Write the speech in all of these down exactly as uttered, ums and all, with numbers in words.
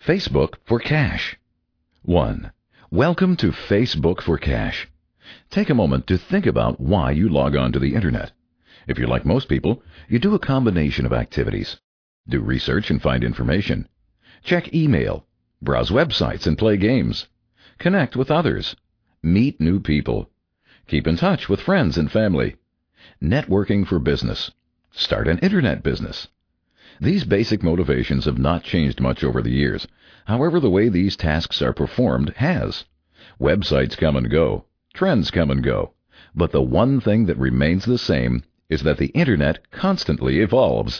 Facebook for Cash. one. Welcome to Facebook for Cash. Take a moment to think about why you log on to the Internet. If you're like most people, you do a combination of activities. Do research and find information. Check email. Browse websites and play games. Connect with others. Meet new people. Keep in touch with friends and family. Networking for business. Start an Internet business. These basic motivations have not changed much over the years. However, the way these tasks are performed has. Websites come and go. Trends come and go. But the one thing that remains the same is that the Internet constantly evolves.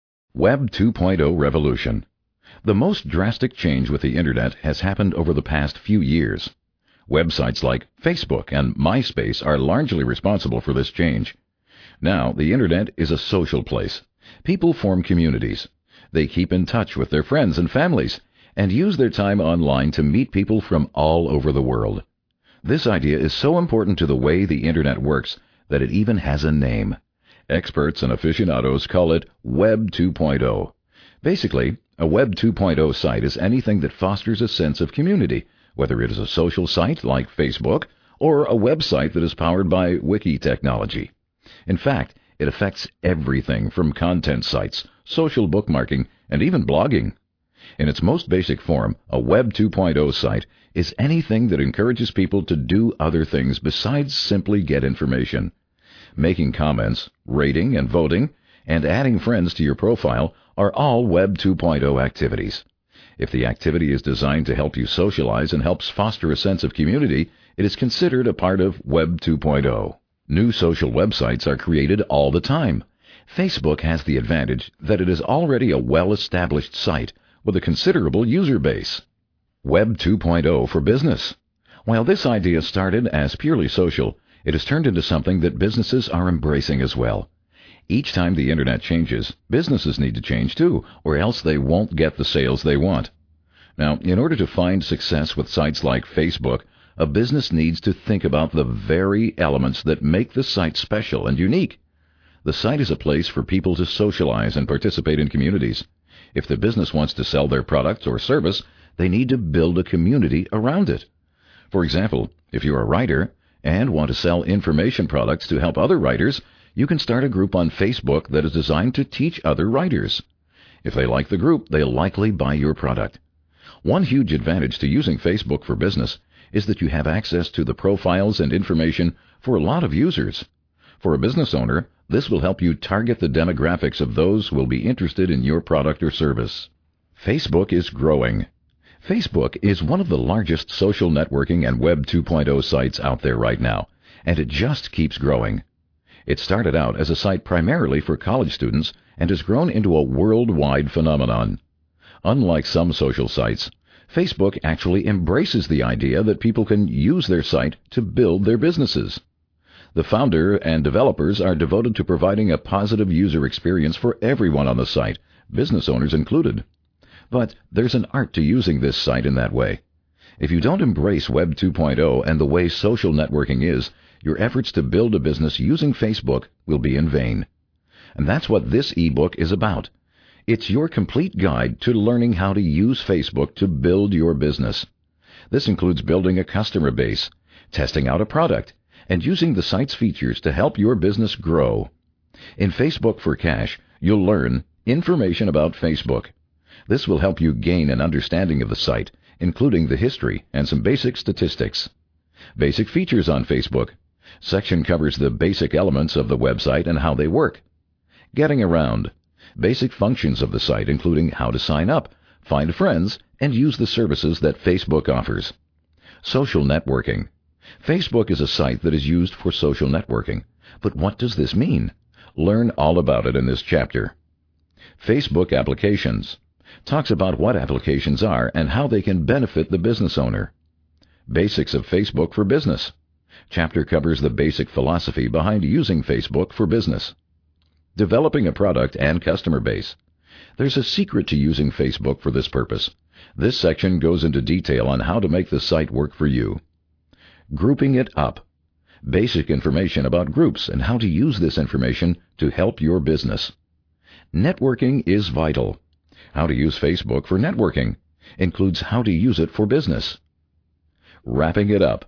Web two point oh revolution. The most drastic change with the Internet has happened over the past few years. Websites like Facebook and MySpace are largely responsible for this change. Now, the Internet is a social place. People form communities. They keep in touch with their friends and families and use their time online to meet people from all over the world. This idea is so important to the way the Internet works that it even has a name. Experts and aficionados call it Web two point oh. Basically, a Web two point oh site is anything that fosters a sense of community, whether it is a social site like Facebook or a website that is powered by wiki technology. In fact, it affects everything from content sites, social bookmarking, and even blogging. In its most basic form, a Web two point oh site is anything that encourages people to do other things besides simply get information. Making comments, rating and voting, and adding friends to your profile are all Web two point oh activities. If the activity is designed to help you socialize and helps foster a sense of community, it is considered a part of Web two point oh. New social websites are created all the time. Facebook has the advantage that it is already a well-established site with a considerable user base. Web two point oh for business. While this idea started as purely social, it has turned into something that businesses are embracing as well. Each time the Internet changes, businesses need to change too, or else they won't get the sales they want. Now, in order to find success with sites like Facebook, a business needs to think about the very elements that make the site special and unique. The site is a place for people to socialize and participate in communities. If the business wants to sell their product or service, they need to build a community around it. For example, if you're a writer and want to sell information products to help other writers, you can start a group on Facebook that is designed to teach other writers. If they like the group, they'll likely buy your product. One huge advantage to using Facebook for business is that you have access to the profiles and information for a lot of users. For a business owner, this will help you target the demographics of those who will be interested in your product or service. Facebook is growing. Facebook is one of the largest social networking and Web two point oh sites out there right now, and it just keeps growing. It started out as a site primarily for college students and has grown into a worldwide phenomenon. Unlike some social sites, Facebook actually embraces the idea that people can use their site to build their businesses. The founder and developers are devoted to providing a positive user experience for everyone on the site, business owners included. But there's an art to using this site in that way. If you don't embrace Web two point oh and the way social networking is, your efforts to build a business using Facebook will be in vain. And that's what this ebook is about. It's your complete guide to learning how to use Facebook to build your business. This includes building a customer base, testing out a product, and using the site's features to help your business grow. In Facebook for Cash, you'll learn information about Facebook. This will help you gain an understanding of the site, including the history and some basic statistics. Basic features on Facebook. Section covers the basic elements of the website and how they work. Getting around. Basic functions of the site, including how to sign up, find friends, and use the services that Facebook offers. Social networking. Facebook is a site that is used for social networking. But what does this mean? Learn all about it in this chapter. Facebook applications. Talks about what applications are and how they can benefit the business owner. Basics of Facebook for business. Chapter covers the basic philosophy behind using Facebook for business. Developing a product and customer base. There's a secret to using Facebook for this purpose. This section goes into detail on how to make the site work for you. Grouping it up. Basic information about groups and how to use this information to help your business. Networking is vital. How to use Facebook for networking. includes how to use it for business. Wrapping it up.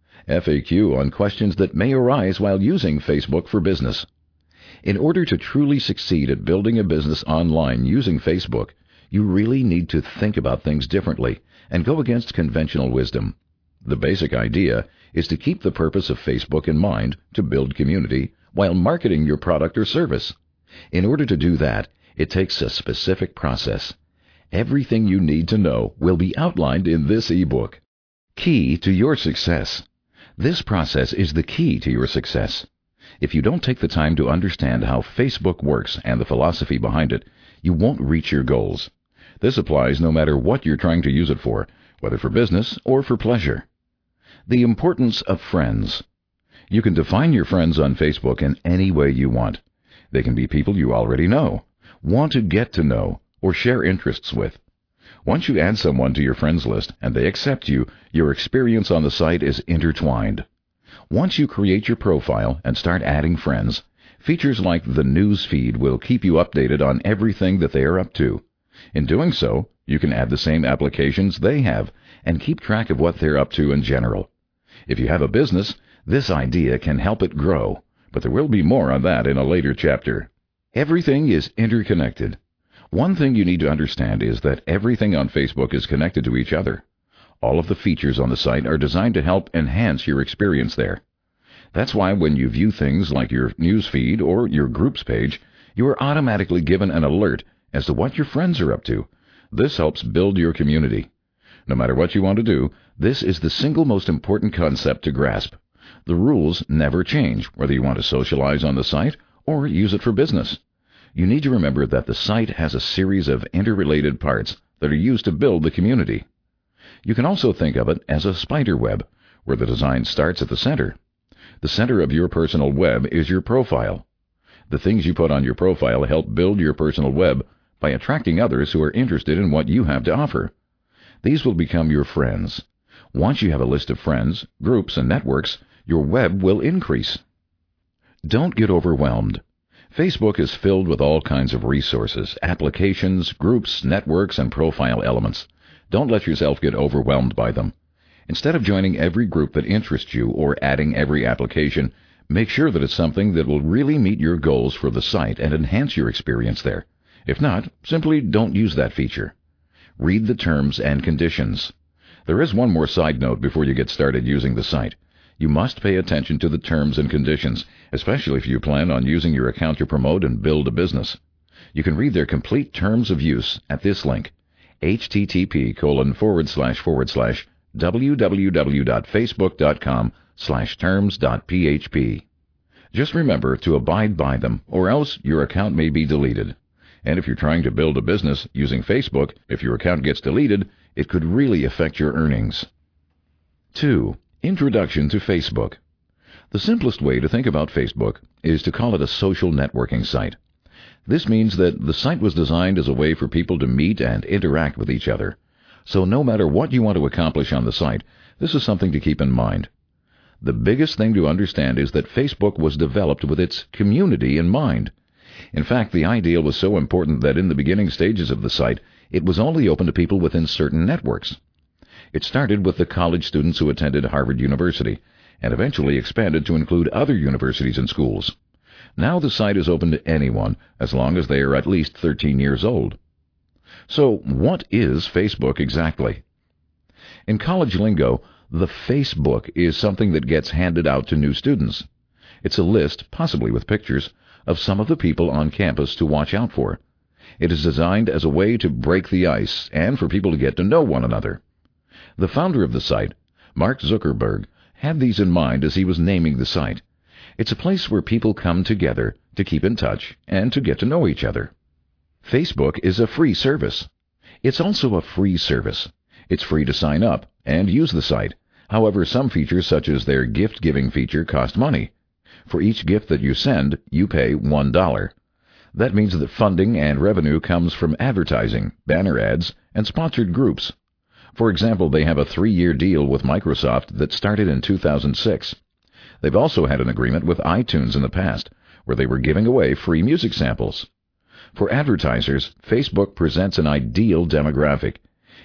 F A Q on questions that may arise while using Facebook for business. In order to truly succeed at building a business online using Facebook, you really need to think about things differently and go against conventional wisdom. The basic idea is to keep the purpose of Facebook in mind, to build community, while marketing your product or service. In order to do that, it takes a specific process. Everything you need to know will be outlined in this ebook. Key to your success. This process is the key to your success. If you don't take the time to understand how Facebook works and the philosophy behind it, you won't reach your goals. This applies no matter what you're trying to use it for, whether for business or for pleasure. The importance of friends. You can define your friends on Facebook in any way you want. They can be people you already know, want to get to know, or share interests with. Once you add someone to your friends list and they accept you, your experience on the site is intertwined. Once you create your profile and start adding friends, features like the news feed will keep you updated on everything that they are up to. In doing so, you can add the same applications they have and keep track of what they're up to in general. If you have a business, this idea can help it grow, but there will be more on that in a later chapter. Everything is interconnected. One thing you need to understand is that everything on Facebook is connected to each other. All of the features on the site are designed to help enhance your experience there. That's why when you view things like your news feed or your groups page, you are automatically given an alert as to what your friends are up to. This helps build your community. No matter what you want to do, this is the single most important concept to grasp. The rules never change, whether you want to socialize on the site or use it for business. You need to remember that the site has a series of interrelated parts that are used to build the community. You can also think of it as a spider web, where the design starts at the center. The center of your personal web is your profile. The things you put on your profile help build your personal web by attracting others who are interested in what you have to offer. These will become your friends. Once you have a list of friends, groups, and networks, your web will increase. Don't get overwhelmed. Facebook is filled with all kinds of resources, applications, groups, networks, and profile elements. Don't let yourself get overwhelmed by them. Instead of joining every group that interests you or adding every application, make sure that it's something that will really meet your goals for the site and enhance your experience there. If not, simply don't use that feature. Read the terms and conditions. There is one more side note before you get started using the site. You must pay attention to the terms and conditions, especially if you plan on using your account to promote and build a business. You can read their complete terms of use at this link, http colon forward slash forward slash www.facebook.com slash terms.php. Just remember to abide by them, or else your account may be deleted. And if you're trying to build a business using Facebook, if your account gets deleted, it could really affect your earnings. two. Introduction to Facebook. The simplest way to think about Facebook is to call it a social networking site. This means that the site was designed as a way for people to meet and interact with each other. So no matter what you want to accomplish on the site, this is something to keep in mind. The biggest thing to understand is that Facebook was developed with its community in mind. In fact, the ideal was so important that in the beginning stages of the site, it was only open to people within certain networks. It started with the college students who attended Harvard University, and eventually expanded to include other universities and schools. Now the site is open to anyone, as long as they are at least thirteen years old. So, what is Facebook exactly? In college lingo, the Facebook is something that gets handed out to new students. It's a list, possibly with pictures, of some of the people on campus to watch out for. It is designed as a way to break the ice and for people to get to know one another. The founder of the site, Mark Zuckerberg, had these in mind as he was naming the site. It's a place where people come together to keep in touch and to get to know each other. Facebook is a free service. It's also a free service. It's free to sign up and use the site. However, some features such as their gift-giving feature cost money. For each gift that you send, you pay one dollar. That means that funding and revenue comes from advertising, banner ads, and sponsored groups. For example, they have a three-year deal with Microsoft that started in two thousand six. They've also had an agreement with iTunes in the past, where they were giving away free music samples. For advertisers, Facebook presents an ideal demographic.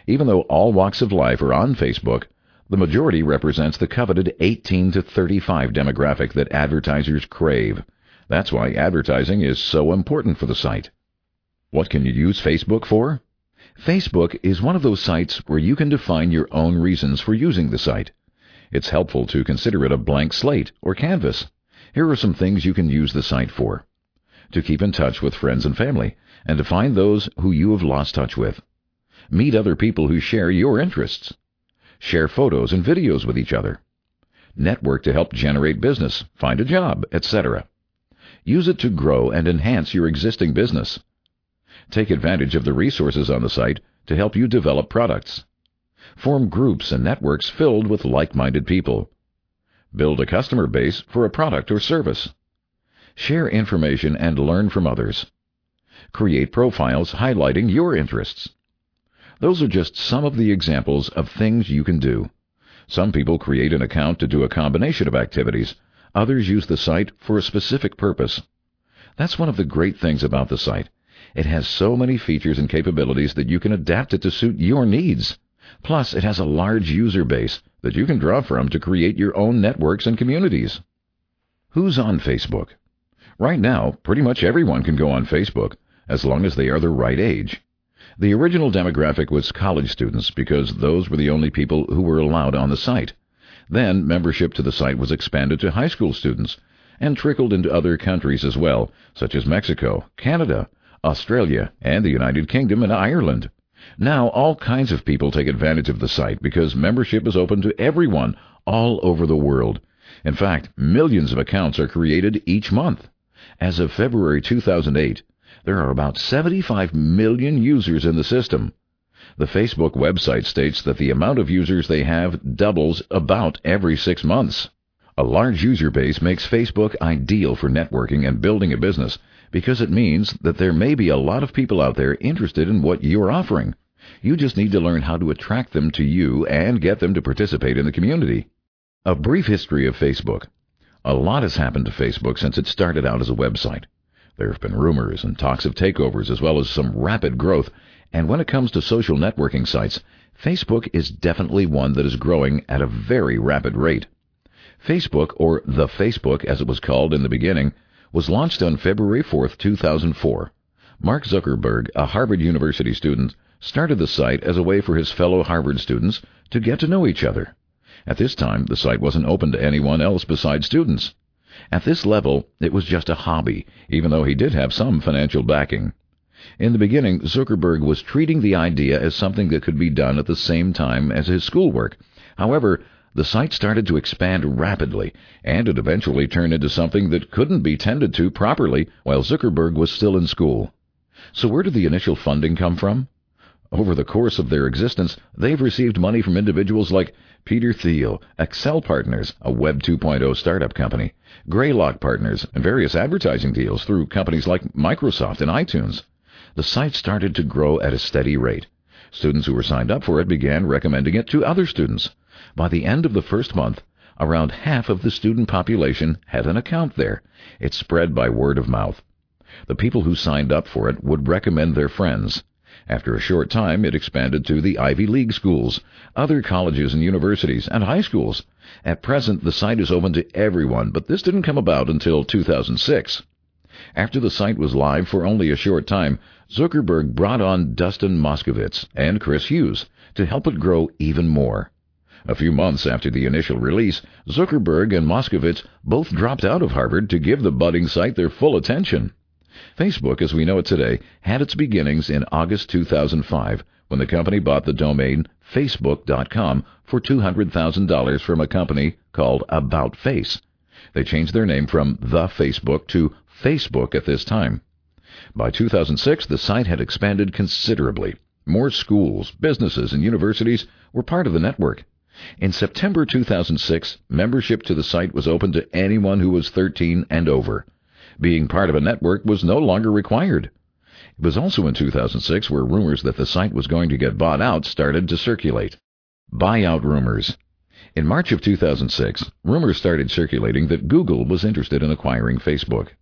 Even though all walks of life are on Facebook, the majority represents the coveted eighteen to thirty-five demographic that advertisers crave. That's why advertising is so important for the site. What can you use Facebook for? Facebook is one of those sites where you can define your own reasons for using the site. It's helpful to consider it a blank slate or canvas. Here are some things you can use the site for. To keep in touch with friends and family, and to find those who you have lost touch with. Meet other people who share your interests. Share photos and videos with each other. Network to help generate business, find a job, et cetera. Use it to grow and enhance your existing business. Take advantage of the resources on the site to help you develop products. Form groups and networks filled with like-minded people. Build a customer base for a product or service. Share information and learn from others. Create profiles highlighting your interests. Those are just some of the examples of things you can do. Some people create an account to do a combination of activities. Others use the site for a specific purpose. That's one of the great things about the site. It has so many features and capabilities that you can adapt it to suit your needs. Plus, it has a large user base that you can draw from to create your own networks and communities. Who's on Facebook? Right now, pretty much everyone can go on Facebook, as long as they are the right age. The original demographic was college students because those were the only people who were allowed on the site. Then, membership to the site was expanded to high school students and trickled into other countries as well, such as Mexico, Canada, Australia, and the United Kingdom and Ireland. Now, all kinds of people take advantage of the site because membership is open to everyone all over the world. In fact, millions of accounts are created each month. As of February two thousand eight, there are about seventy-five million users in the system. The Facebook website states that the amount of users they have doubles about every six months. A large user base makes Facebook ideal for networking and building a business because it means that there may be a lot of people out there interested in what you're offering. You just need to learn how to attract them to you and get them to participate in the community. A brief history of Facebook. A lot has happened to Facebook since it started out as a website. There have been rumors and talks of takeovers as well as some rapid growth, and when it comes to social networking sites, Facebook is definitely one that is growing at a very rapid rate. Facebook, or the Facebook as it was called in the beginning, was launched on February fourth, two thousand four. Mark Zuckerberg, a Harvard University student, started the site as a way for his fellow Harvard students to get to know each other. At this time, the site wasn't open to anyone else besides students. At this level, it was just a hobby, even though he did have some financial backing. In the beginning, Zuckerberg was treating the idea as something that could be done at the same time as his schoolwork. However, the site started to expand rapidly, and it eventually turned into something that couldn't be tended to properly while Zuckerberg was still in school. So where did the initial funding come from? Over the course of their existence, they've received money from individuals like Peter Thiel, Excel Partners, a Web two point oh startup company, Greylock Partners, and various advertising deals through companies like Microsoft and iTunes. The site started to grow at a steady rate. Students who were signed up for it began recommending it to other students. By the end of the first month, around half of the student population had an account there. It spread by word of mouth. The people who signed up for it would recommend their friends. After a short time, it expanded to the Ivy League schools, other colleges and universities, and high schools. At present, the site is open to everyone, but this didn't come about until two thousand six. After the site was live for only a short time, Zuckerberg brought on Dustin Moskovitz and Chris Hughes to help it grow even more. A few months after the initial release, Zuckerberg and Moskovitz both dropped out of Harvard to give the budding site their full attention. Facebook, as we know it today, had its beginnings in August two thousand five when the company bought the domain Facebook dot com for two hundred thousand dollars from a company called About Face. They changed their name from The Facebook to Facebook at this time. By two thousand six, the site had expanded considerably. More schools, businesses, and universities were part of the network. In September two thousand six, membership to the site was open to anyone who was thirteen and over. Being part of a network was no longer required. It was also in two thousand six where rumors that the site was going to get bought out started to circulate. Buyout rumors. In March of two thousand six, rumors started circulating that Google was interested in acquiring Facebook.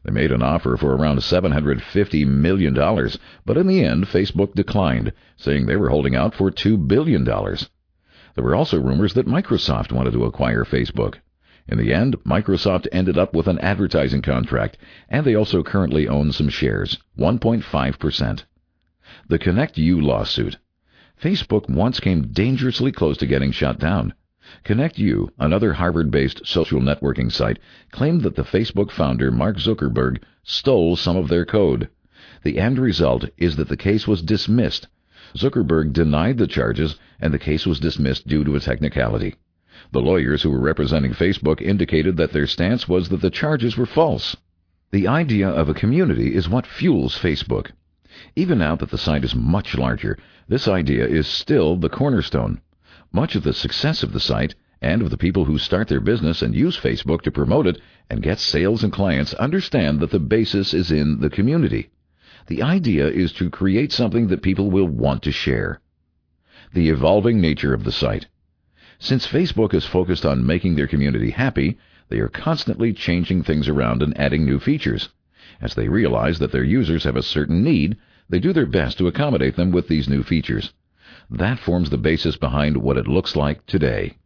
They made an offer for around seven hundred fifty million dollars, but in the end, Facebook declined, saying they were holding out for two billion dollars. There were also rumors that Microsoft wanted to acquire Facebook. In the end, Microsoft ended up with an advertising contract, and they also currently own some shares, one point five percent. The ConnectU lawsuit. Facebook once came dangerously close to getting shut down. ConnectU, another Harvard-based social networking site, claimed that the Facebook founder Mark Zuckerberg stole some of their code. The end result is that the case was dismissed. Zuckerberg denied the charges, and the case was dismissed due to a technicality. The lawyers who were representing Facebook indicated that their stance was that the charges were false. The idea of a community is what fuels Facebook. Even now that the site is much larger, this idea is still the cornerstone. Much of the success of the site and of the people who start their business and use Facebook to promote it and get sales and clients understand that the basis is in the community. The idea is to create something that people will want to share. The evolving nature of the site. Since Facebook is focused on making their community happy, they are constantly changing things around and adding new features. As they realize that their users have a certain need, they do their best to accommodate them with these new features. That forms the basis behind what it looks like today.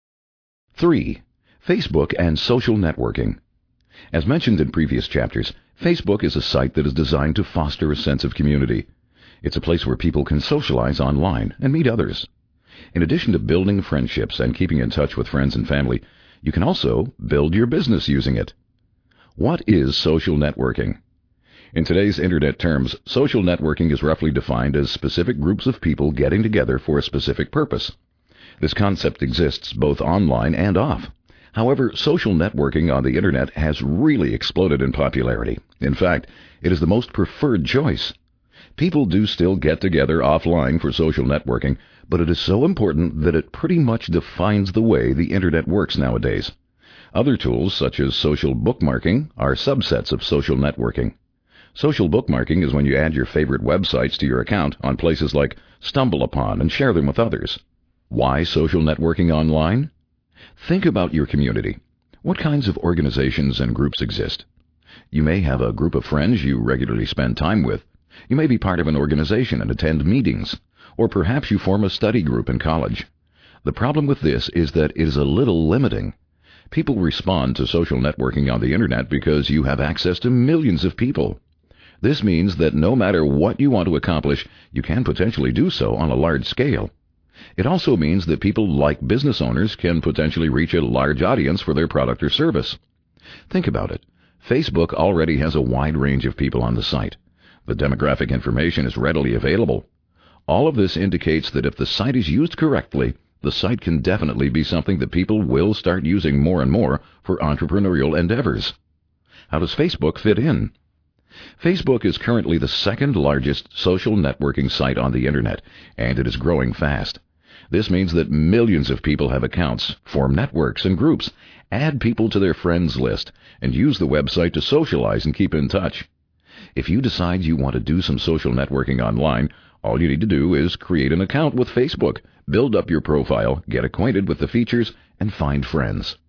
three. Facebook and social networking. As mentioned in previous chapters, Facebook is a site that is designed to foster a sense of community. It's a place where people can socialize online and meet others. In addition to building friendships and keeping in touch with friends and family, you can also build your business using it. What is social networking? In today's Internet terms, social networking is roughly defined as specific groups of people getting together for a specific purpose. This concept exists both online and off. However, social networking on the Internet has really exploded in popularity. In fact, it is the most preferred choice. People do still get together offline for social networking, but it is so important that it pretty much defines the way the Internet works nowadays. Other tools, such as social bookmarking, are subsets of social networking. Social bookmarking is when you add your favorite websites to your account on places like StumbleUpon and share them with others. Why social networking online? Think about your community. What kinds of organizations and groups exist? You may have a group of friends you regularly spend time with. You may be part of an organization and attend meetings, or perhaps you form a study group in college. The problem with this is that it is a little limiting. People respond to social networking on the Internet because you have access to millions of people. This means that no matter what you want to accomplish, you can potentially do so on a large scale. It also means that people like business owners can potentially reach a large audience for their product or service. Think about it. Facebook already has a wide range of people on the site. The demographic information is readily available. All of this indicates that if the site is used correctly, the site can definitely be something that people will start using more and more for entrepreneurial endeavors. How does Facebook fit in? Facebook is currently the second largest social networking site on the Internet, and it is growing fast. This means that millions of people have accounts, form networks and groups, add people to their friends list, and use the website to socialize and keep in touch. If you decide you want to do some social networking online, all you need to do is create an account with Facebook, build up your profile, get acquainted with the features, and find friends.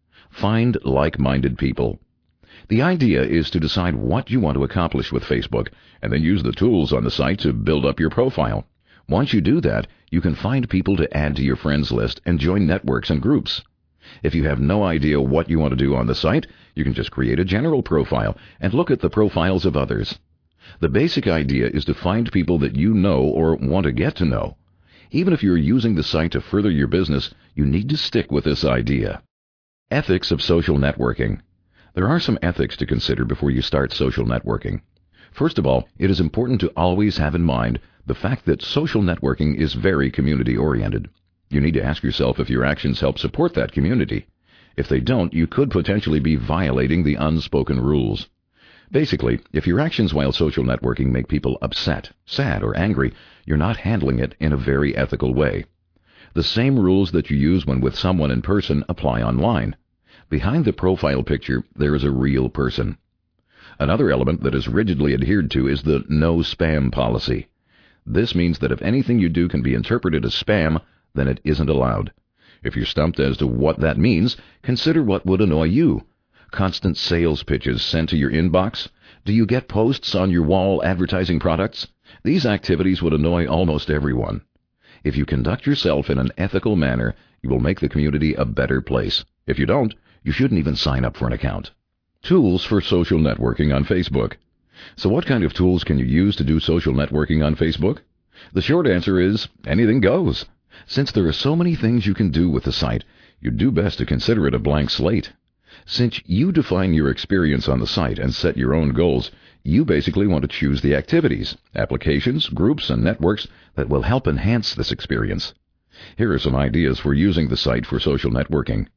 Find like-minded people. The idea is to decide what you want to accomplish with Facebook, and then use the tools on the site to build up your profile. Once you do that, you can find people to add to your friends list and join networks and groups. If you have no idea what you want to do on the site, you can just create a general profile and look at the profiles of others. The basic idea is to find people that you know or want to get to know. Even if you're using the site to further your business, you need to stick with this idea. Ethics of social networking. There are some ethics to consider before you start social networking. First of all, it is important to always have in mind the fact that social networking is very community-oriented. You need to ask yourself if your actions help support that community. If they don't, you could potentially be violating the unspoken rules. Basically, if your actions while social networking make people upset, sad, or angry, you're not handling it in a very ethical way. The same rules that you use when with someone in person apply online. Behind the profile picture, there is a real person. Another element that is rigidly adhered to is the no spam policy. This means that if anything you do can be interpreted as spam, then it isn't allowed. If you're stumped as to what that means, consider what would annoy you. Constant sales pitches sent to your inbox? Do you get posts on your wall advertising products? These activities would annoy almost everyone. If you conduct yourself in an ethical manner, you will make the community a better place. If you don't, you shouldn't even sign up for an account. Tools for social networking on Facebook. So what kind of tools can you use to do social networking on Facebook? The short answer is anything goes. Since there are so many things you can do with the site, you'd do best to consider it a blank slate. Since you define your experience on the site and set your own goals, you basically want to choose the activities, applications, groups, and networks that will help enhance this experience. Here are some ideas for using the site for social networking.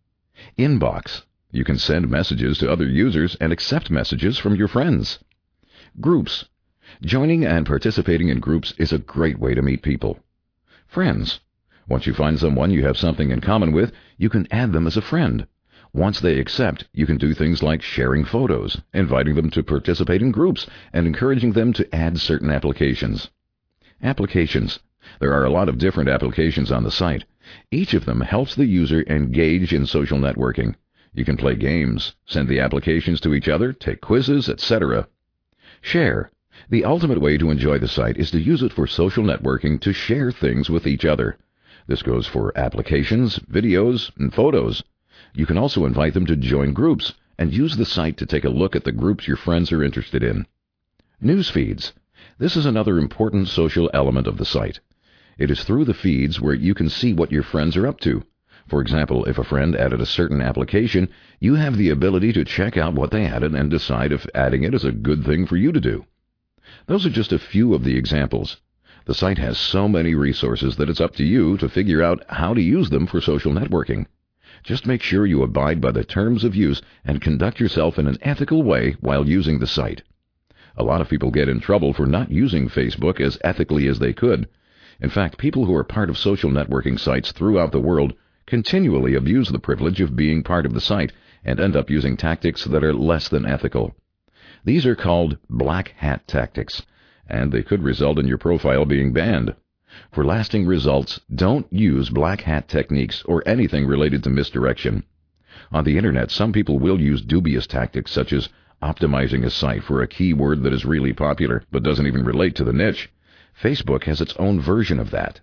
Inbox. You can send messages to other users and accept messages from your friends. Groups. Joining and participating in groups is a great way to meet people. Friends. Once you find someone you have something in common with, you can add them as a friend. Once they accept, you can do things like sharing photos, inviting them to participate in groups, and encouraging them to add certain applications. Applications. There are a lot of different applications on the site. Each of them helps the user engage in social networking. You can play games, send the applications to each other, take quizzes, et cetera. Share. The ultimate way to enjoy the site is to use it for social networking to share things with each other. This goes for applications, videos, and photos. You can also invite them to join groups and use the site to take a look at the groups your friends are interested in. News feeds. This is another important social element of the site. It is through the feeds where you can see what your friends are up to. For example, if a friend added a certain application, you have the ability to check out what they added and decide if adding it is a good thing for you to do. Those are just a few of the examples. The site has so many resources that it's up to you to figure out how to use them for social networking. Just make sure you abide by the terms of use and conduct yourself in an ethical way while using the site. A lot of people get in trouble for not using Facebook as ethically as they could. In fact, people who are part of social networking sites throughout the world continually abuse the privilege of being part of the site and end up using tactics that are less than ethical. These are called black hat tactics, and they could result in your profile being banned. For lasting results, don't use black hat techniques or anything related to misdirection. On the Internet, some people will use dubious tactics such as optimizing a site for a keyword that is really popular but doesn't even relate to the niche. Facebook has its own version of that.